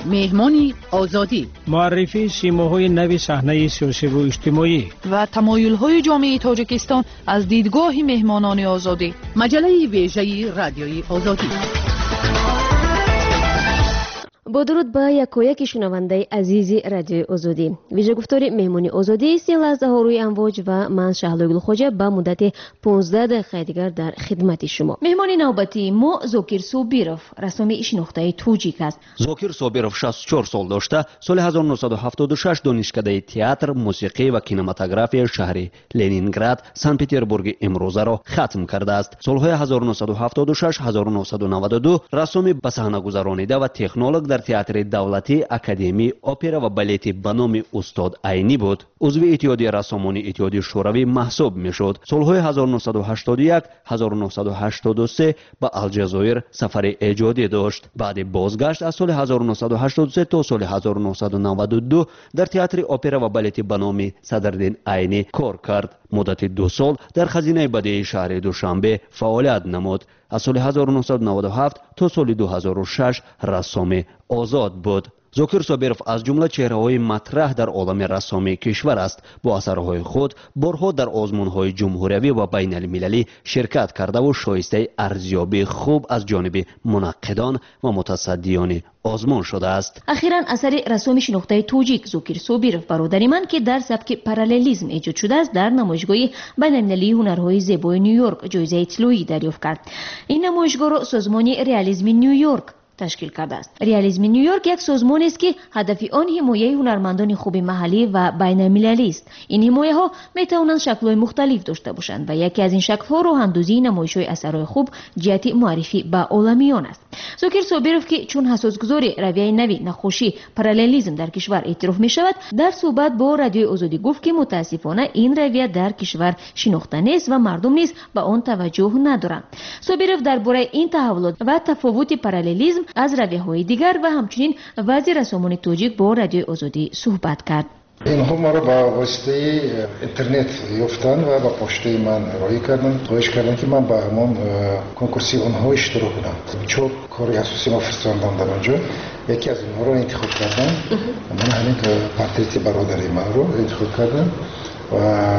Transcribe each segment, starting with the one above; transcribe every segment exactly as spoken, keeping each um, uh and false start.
مهمانی آزادی، معرفی سیماهای نو صحنه سیاسی و اجتماعی و تمایل‌های جامعه تاجیکستان از دیدگاه مهمانان آزادی. مجله ویژه رادیوی آزادی. با درود به یکایک شنونده عزیز رادیوی آزادی. ویژه گفتار مهمانی آزادی است لحظه ها روی امواج و من شهلا گلخوجه به مدت پانزده دقیقه دیگر در خدمت شما. مهمانی نوبتی ما زوکیر صابیروف، رسامی شناخته توجیک است. زوکیر صابیروف شصت و چهار سال داشته، سال هزار و نهصد و هفتاد و شش دانشکده تئاتر، موسیقی و کینماتوگرافی شهر لنینگراد، سن پترزبورگ امروزه را ختم کرده است. سالهای هزار و نهصد و هفتاد و شش هزار و نهصد و نود و دو رسامی به صحنه گذرانیده و تکنولوژ در تئاتر دولتی، اکادمی اپرا و بالت به نام استاد عینی بود. عضو اتحادیه رسامان اتحادیه شوروی محسوب میشد. سالهای هزار و نهصد و هشتاد و یک هزار و نهصد و هشتاد و سه به الجزایر سفر ایجادی داشت. بعد بازگشت از سال هزار و نهصد و هشتاد و سه تا سال هزار و نهصد و نود و دو در تئاتر اپرا و بالت به نام صدرالدین عینی کار کرد. مدت دو سال در خزینه بدیعی شهر دوشنبه فعالیت نمود. از سال هزار و نهصد و نود و هفت تا سال دو هزار و شش رسام آزاد بود. زوکیر صابیروف از جمله چهره‌های مطرح در عالم رسامی کشور است. با اثرهای خود بارها در آزمون‌های جمهوری و بین المللی شرکت کرده و شایسته ارزیابی خوب از جانب منقدان و متصدیان آزمون شده است. اخیراً اثر رسامی شناخته توجیک زوکیر صابیروف برادر من که در سبک پاراللیسم ایجاد شده است در نمایشگاه بین المللی هنرهای زیبای نیویورک جایزه طلایی دریافت کرد. این نمایشگاه را سازمان رئالیسم نیویورک تشکیل کرده است. رئالیسم نیویورک یک سازمان است که هدف آن حمایت هنرمندان خوب محلی و بین المللی است. این حمایت ها می توانند شکل‌های مختلف داشته باشند و یکی از این شکل‌ها راه‌اندازی نمایش‌های اثرهای خوب جهت معرفی به عالمیان است. زوکیر صابیروف که چون حساسگزار رویه نوی نقاشی پاراللیسم در کشور اعتراف می شود، در صحبت با رادیوی آزادی گفت که متاسفانه این رویه در کشور شناخته نیست و مردم نیز به آن توجه ندارند. صابیروف درباره این تحولات و تفاوت پاراللیسم از رویه‌های دیگر و همچنین وضع رسامان توجیک با رادیوی آزادی صحبت کرد. اینها ما را با واسطه اینترنت یافتن و با پشته من رای کردن، خواهش کردن که من با همون کنکورسی اونها اشتراک کنم. چون کاری اساسی ما فرستادم در اونجا، یکی از اونها رو انتخاب کردن. من همین پورتریت برادر من رو انتخاب کردم و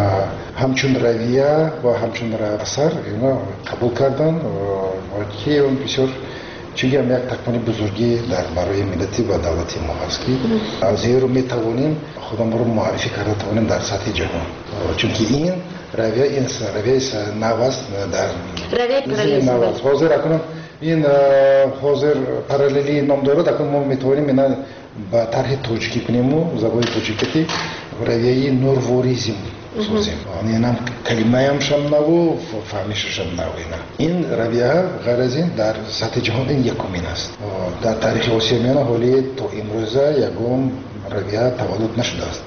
همچون رویه و همچون اثر اینا قبول کردن و که اون بسیار چیزی هم یک تکمانی بزرگی در برای ملتی و دولتی ما هست که از این رو می توانیم خودم رو معرفی کرده توانیم در سطح جهان، چون که این رویه این رویه نو است در رویه نو است. حاضر اکنون این حاضر پاراللی نام دارد، اکنون ما می توانیم اینا با طرح توجیکی کنیم و زبان توجیکتی رویه نورواریزم سازیم. این هم کلمه هم شم نو و فهمیشش هم نو. این رویه غیر از این در سطح جهان این یکمین است. در تاریخ آسیاییان حالی تا امروزه یکم رویه تولد نشده است.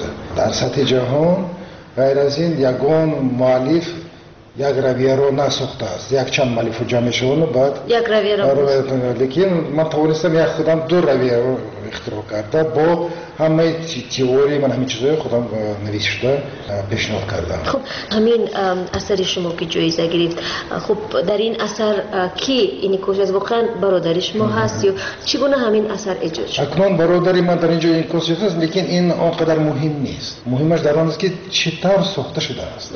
در سطح جهان غیر از این یکم مؤلف یک رویه رو نساخته است. یک چند مؤلف جمع شدن بعد یک رویه رو لیکن من توانستم یک خودم دو رویه رو اختراع کرده با همه تئوری من همین چیزای خودم نوشته پیشنهاد کردم. خب همین اثر شما که جایزه گرفت، خب در این اثر کی این کوش از واقعا برادر شما هست یا چگونه همین اثر ایجاد شد؟ اکنون برادری من در اینجا این کوش هست، لیکن این آنقدر مهم نیست. مهمش در آن است که چطور ساخته شده است،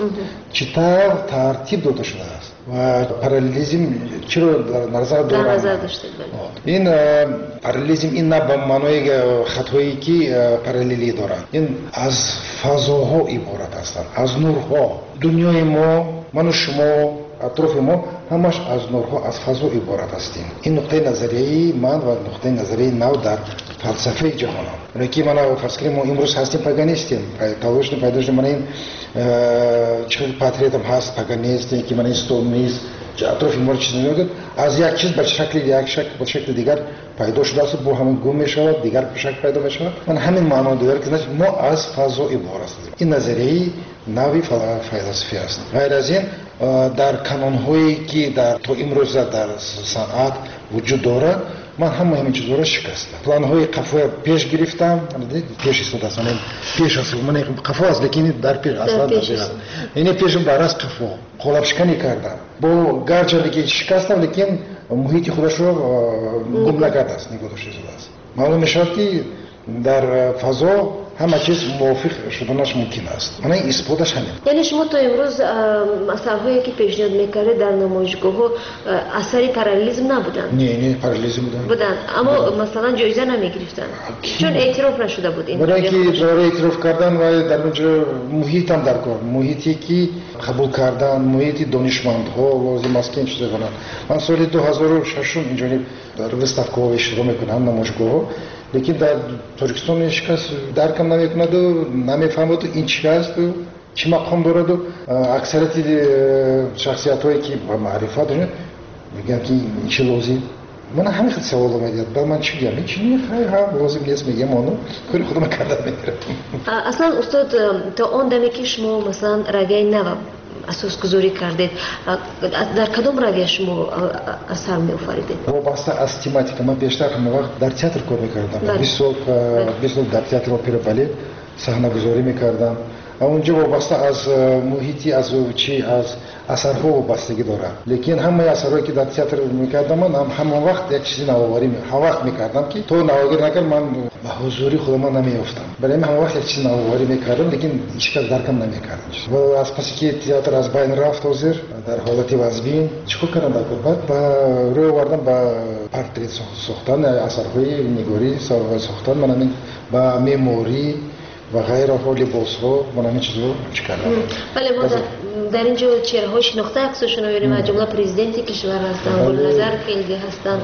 چطور ترتیب داده شده است و پاراللیسم چرا در نظر داشته. این پاراللیسم این نه به معنای خطایی که پاراللی دارند، این از فضاها عبارت هستند، از نورها. دنیای ما، من و شما، اطراف ما همش از نورها، از فضا عبارت هستیم. این نقطه نظری من و نقطه نظری نو در فلسفه جهان هم. یکی من فرض کنیم ما امروز هستیم پاگانیستیم، تاوشن پیداش من این چه پاتریتم هست پاگانیستی که من استونیست اطراف ما چیزی نمیدونم، از یک چیز به شکل یک شکل به شکل دیگر پیدا شده است، با همون گم میشود، دیگر به شکل پیدا میشود. من همین معنا دیگر که ما از فضا عبارت هستیم. این نظریه نوی فلسفی است. غیر از این در کانون‌هایی که در تو امروز در صنعت وجود دارد، من همه همین چیزها را شکستم. پلان‌های قفا پیش گرفتم، پیش استاد است، من پیش است، من قفا است، لیکن در پیش اصلا نمی‌شد. این پیشم برای قفا قلاب شکنی کردم. با گرچه که شکستم، لیکن محیط خودش رو گم نکرده است، نگذاشته است. معلوم میشود که در فضا همه چیز موافق شدنش ممکن است. من این اثباتش همین. یعنی شما تا امروز اثرهایی که پیشنهاد میکرده در نمایشگاه ها اثری پارالیزم نبودن؟ نه نه پارالیزم بودن. بودن اما مثلا جایزه نمیگرفتن چون اعتراف نشده بود این. برای اینکه داره اعتراف کردن و در اونجا محیط هم در کار، محیطی که قبول کردن، محیط دانشمندها لازم است که این چیزا کنن. من سال دو هزار و شش اینجوری در وستافکا اشتراک میکنم نمایشگاه، لیکن در ترکستان هیچ کس درکم نمیکند و نمیفهمد این چی است و چی مقام دارد و اکثریت شخصیت هایی که با معرفت دارن میگن که این چی لازم. من همین خیلی سوال میاد بعد من چی میگم چی میخوای هم لازم نیست میگم اونو کاری خودم کردم میگیرم. اصلا استاد تا اون دمی که شما مثلا رگه نو اساس گذاری کردید در کدام رگه شما اثر می آفریدید؟ وابسته از تماتیک من بیشتر همه وقت در تئاتر کار میکردم. بیست سال بیست سال در تئاتر اپرا بالت صحنه گذاری میکردم. اونجا وابسته از محیطی از چی از اثرها وابستگی داره. لیکن همه اثرهایی که در تئاتر میکردم من هم همون وقت یک چیزی نوآوری می هم وقت میکردم که تو نوآوری نکرد من به حضوری خودم نمیافتم. برای من همون وقت یک چیزی نوآوری میکردم لیکن هیچ کس درکم نمیکرد. و از پس که تئاتر از بین رفت حاضر در حالت وزبین چیکار کردم در بعد با روی آوردم با پورترت ساختن اثرهای نگاری ساختن من با مموری و غیر ها لباس ها من همین چیز رو چکردم. بله ما در اینجا چهره های شناخته عکسشون رو می‌بینیم از جمله پرزیدنت کشور هستن، گلنظر خیلگی هستن،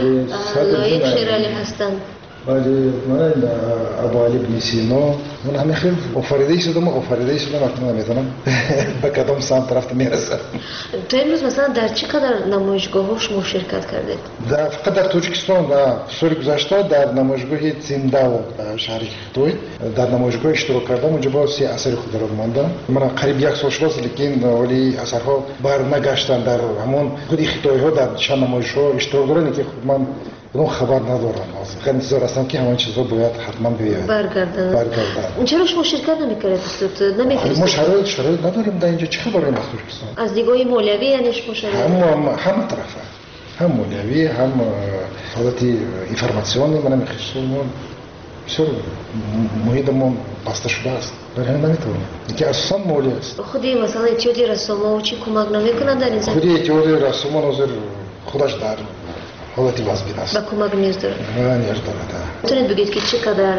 لایق شیرالی هستن. بله من ابو علی بن سینا من همین خیلی آفریده شدم آفریده شدم وقتی نمیدونم به کدام سمت رفت میرسم. تو امروز مثلا در چه قدر نمایشگاه ها شما شرکت کردید؟ در فقط در تاجیکستان در سال گذشته در نمایشگاه زنداو شهر خطوی در نمایشگاه اشتراک کردم. اونجا با سی اثر خود را ماندم. من قریب یک سال شد لیکن ولی اثرها بر نگشتن در همون خود خطوی ها در چند نمایشگاه اشتراک دارن که من اون خبر ندارم. خیلی انتظار هستم که همین چیزا باید حتما بیاد. برگردن. برگردن. چرا شما شرکت نمی‌کردید استاد؟ نمی‌فرستید؟ ما شرایط شرایط نداریم در اینجا چه خبری از ترکستان؟ از دیدگاه مولوی یعنی شما شرایط؟ هم هم طرفه. هم مولوی هم حالت اینفورماسیونی من می‌خواستم. بسیار محیطمون بسته شده است. برای همین نمی‌تونیم. اینکه اصلا مولوی است. خودی مثلا اتیادی رسوم و چی کمک نمی‌کنند در این زمینه؟ خودی اتیادی رسوم حاضر خودش در حالتی وزبین است. با کمک نیاز داره. نه نیاز داره. میتونید بگید که چقدر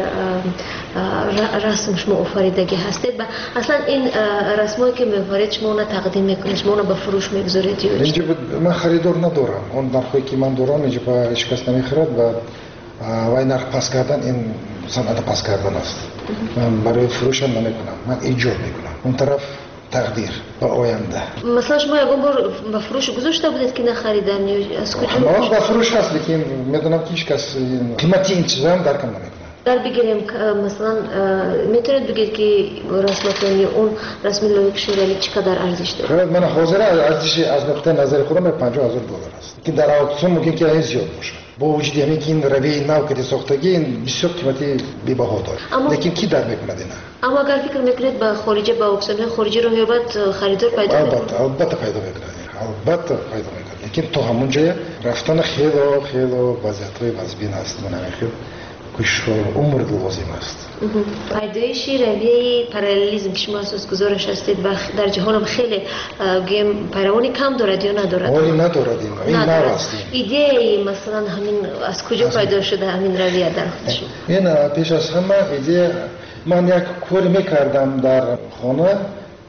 رسم شما آفریدگی هستید و اصلا این رسمایی که می‌آفرید شما اون تقدیم میکنید شما اون به فروش میگذارید یا اینجا من خریدار ندارم. اون نرخی که من دارم اینجا با هیچ کس نمیخرد و وای نرخ پس کردن این صنعت پس کردن است. من برای فروش هم نمیکنم. من ایجاد میکنم. اون طرف تقدیر با آینده. مثلا شما یکم بار به فروش گذاشته بودید که نخریدن یا از کجا؟ ما به فروش هست لیکن میدونم که هیچ کس قیمتی این چیزا هم درک نمیکنه. در بگیریم مثلا میتونید بگید که رسمتون اون رسم لایق شیرالی چقدر ارزش داره؟ من حاضر ارزش از نقطه نظر خودم پنجاه هزار دلار است که در اکسیون ممکن که این زیاد باشه. با وجود همین که این روی نو که ساختگی این بسیار قیمتی بی‌بها داره. لیکن کی در میکنه اینا؟ اما اگر فکر میکنید با خارجی با اکسیون خارجی رو هیبت خریدار پیدا میکنه؟ البته البته پیدا میکنه. البته پیدا میکنه. لیکن تو همون جای رفتن خیلی خیلی وضعیت‌های وزبین است. من میگم کش عمر لازم است. پیدایش رویه پارالیزم که شما اساس گذارش هستید و در جهان هم خیلی گیم پیروانی کم دارد یا ندارد؟ ولی ندارد این. این نو است. ایده مثلا همین از کجا پیدا شده همین رویه در خودش؟ این پیش از همه ایده من یک کاری میکردم در خانه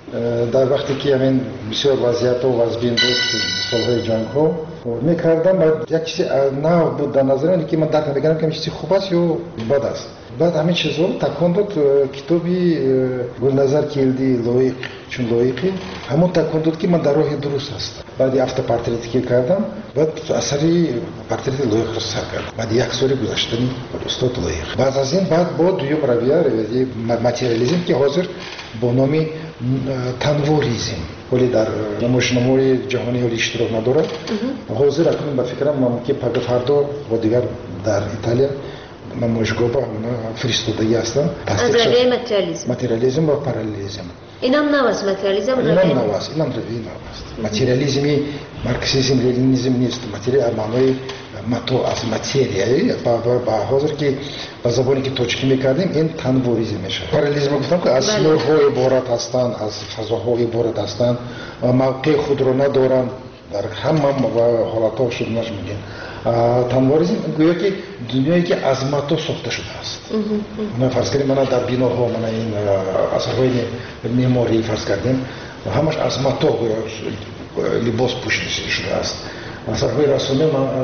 در وقتی که همین بسیار وضعیت و وضبین بود سالهای جنگ ها میکردم و یک چیزی نو بود در نظر من که من درک نمیکنم که این چیزی خوب است یا بد است. بعد همین چیزا تکان داد کتابی گلنظر کیلدی لایق چون لایقی همون تکان داد که من در راه درست هستم. بعد هفته پورترتی که کردم بعد اثری پورترت لایق رو سر کردم. بعد یک سال گذشتنی استاد لایق. بعد از این بعد با دویم رویه رویه ماتریالیسم که حاضر با نام تنوریزم ولی در نمایشنامه‌های جهانی ولی اشتراک نداره. حاضر اکنون به فکرم من که پگاه فردا و دیگر در ایتالیا نمایشگاه با فرستادگی هستم. از رویه ماتریالیسم. ماتریالیسم و پارالیزم. اینم نو است ماتریالیسم. اینم نو است. اینم رویه نو است. ماتریالیسمی марксизм ленинизм نیست материя маънои мато аз материя ба ҳозир ки ба забоне ки тоҷикӣ мекардем ин танворизм мешавад. параллелизм гуфтам ки аз сиёҳҳо иборат ҳастанд, аз фазоҳо иборат ҳастанд, мавқеи худро надоранд, дар ҳама ҳолатҳо шуднаш мегӯем. танворизм гӯё ки дунёе ки аз мато сохта шудааст. фарз кардем мана дар биноҳо мана ин асарҳои меъморӣ фарз кардем ҳамаш аз мато либос пӯшида шудааст. асарҳои расоми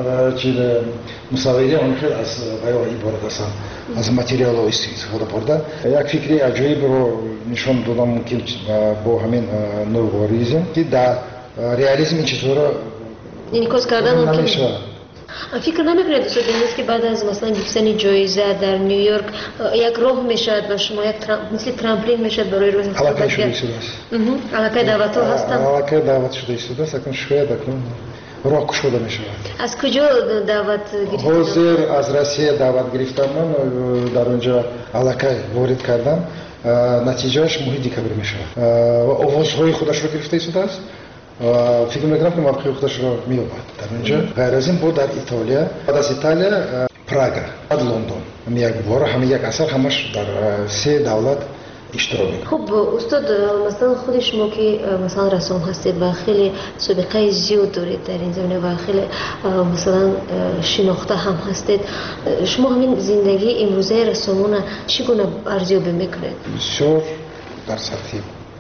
мусаввири он хел аз ғайор иборат ҳастанд, аз материалҳо истифода бурда. як фикри аҷоибро нишон додам мумкин бо ҳамин новоризм ки дар реализм ин чизҳоро инъикос кардан намешавад. فکر نمیکنید دوست دارید که بعد از مثلا گرفتن جایزه در نیویورک یک راه میشد و شما یک مثل ترامپولین میشد برای روی علاقه شده است. علاقه دعوت ها هستند. علاقه دعوت شده است. اکنون شاید اکنون راه کشوده میشود. از کجا دعوت گرفتید؟ حاضر از روسیه دعوت گرفتم من در اونجا علاقه وارد کردم. نتیجهش ماه دکبر میشود. و آوازهای خودش رو گرفته است. فکر میکنم که موقعی خودش رو میابد در اونجا. غیر از این بود در ایتالیا، بعد از ایتالیا پراگ، بعد لندن. هم یک بار هم یک اثر همش در سه دولت اشتراک میکنه. خب استاد مثلا خود شما که مثلا رسام هستید و خیلی سابقه زیاد دارید در این زمینه و خیلی مثلا شناخته هم هستید، شما همین زندگی امروزه رسامانه چگونه ارزیابی میکنید؟ بسیار در سطح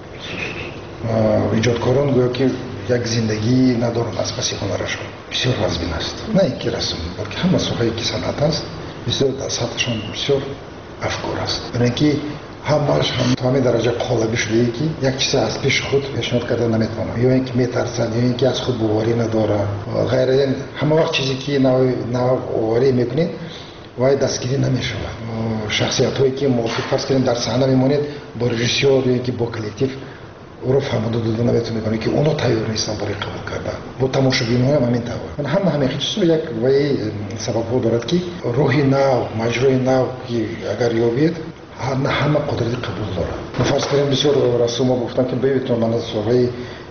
ایجادکاران گویا که یک زندگی ندارند از پس هنرشان بسیار وزبین است. نه اینکه رسم بلکه همه سوهایی که صنعت است بسیار در سطحشان بسیار افکار است. برای اینکه همش هم تا همین درجه قالبی شده ای که یک چیز از پیش خود پیشنهاد کرده نمیتونه یا اینکه میترسند یا اینکه از خود باوری ندارند. غیر این همه وقت چیزی که نو نوآوری میکنید وای دستگیری نمیشود. شخصیت‌هایی که موافق فرض کنیم در صحنه میمونید با رژیسور یا که با کلکتیو او رو فهمیده داده نمیتونه کنه که اونو تیار نیستن برای قبول کردن. با تماشاگران هم همین طور. من هم همین چیزا یک وای سبب‌ها دارد که روحی نو، مجرای نو که اگر یابید همه همه قدرت قبول دارد. من فرض کنیم بسیار رسوما گفتن که ببینید من از وای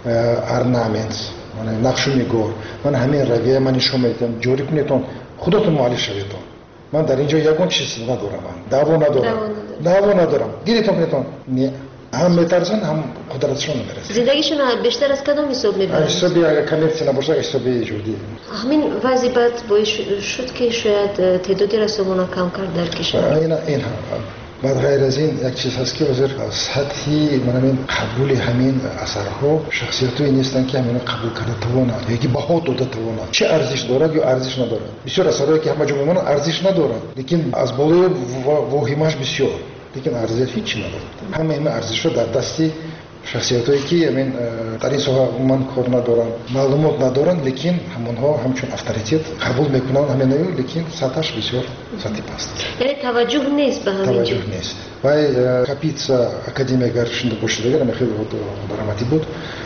ارنامنت، من نقش میگور، من همین رویه من نشون میدم جوری کنیتون خودتون معالج شوید. من در اینجا یگان چیز ندارم. دعوا ندارم. دعوا ندارم. گیریتون کنیتون نه. هم میترسن هم قدرتشون نمیرسه. زندگیشون بیشتر از کدام حساب میبرن؟ حسابی اگر کامرسی نباشه حسابی جوری. همین وضعیت باعث شد که شاید تعدادی رسومان کم کرد در کشور. این این هم. بعد غیر از این یک چیز هست که وزیر سطحی من همین قبول همین اثرها شخصیت‌هایی نیستن که همین قبول کرده توانند یا که بها داده توانند. چه ارزش دارد یا ارزش ندارد. بسیار اثرهایی که همه جا میمونن ارزش ندارند. لیکن از بالای واهمه‌اش بسیار. لیکن ارزش هیچی ندارد. همه این ارزش‌ها در دستی شخصیت‌هایی که همین در این ساحه من کار ندارن، معلومات ندارن، لیکن همونها همچون اتوریته قبول میکنن همین نیو، لیکن سطحش بسیار سطحی پست. یعنی توجه نیست به همین توجه نیست. وای کاپیتسا اکادمیگر شنده باشه دیگر من خیلی دراماتی بود.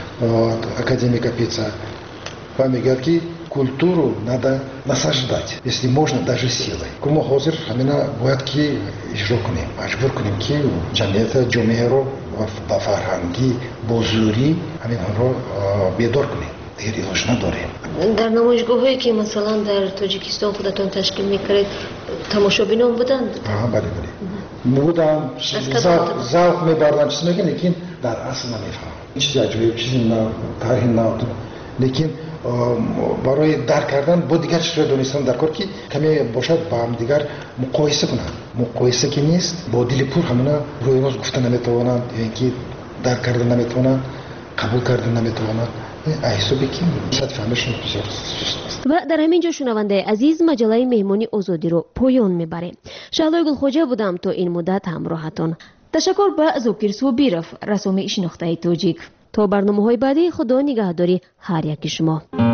اکادемия Капица вам говорит, कि культуру надо насаждать, если можно даже силой. Кому хозир хамина бояд ки ижро кунем, маҷбур кунем ки ҷамъията ҷомеаро ба фарҳангӣ бо зӯрӣ ҳамин онро бедор кунем. Дигар илоҷ надорем. در نمایشگاه‌هایی که مثلا در تاجیکستان خودتون تشکیل می‌کردید تماشابینان بودند؟ آها بله بله. بودن ذوق می‌بردن چیز میگن لیکن در اصل نمی‌فهمن. چیزی عجیب چیزی نه طرح نه لیکن برای درک کردن با دیگر چیزا دونستن در کار که کمی باشد با هم دیگر مقایسه کنند. مقایسه که نیست با دل پر همینا روی راست گفتن نمیتوانند یا اینکه درک کردن نمیتوانند قبول کردن نمیتوانند. احسابی که شاید فهمشون بسیار است. و در همین جا شنونده عزیز مجله مهمانی آزادی رو پایان میبره. شهلای گلخوجه بودم تا این مدت همراهتون. تشکر به زوکیر سوبیرف رسوم شناخته تاجیک. تا برنامه‌های بعدی خدا نگهداری هر یک شما.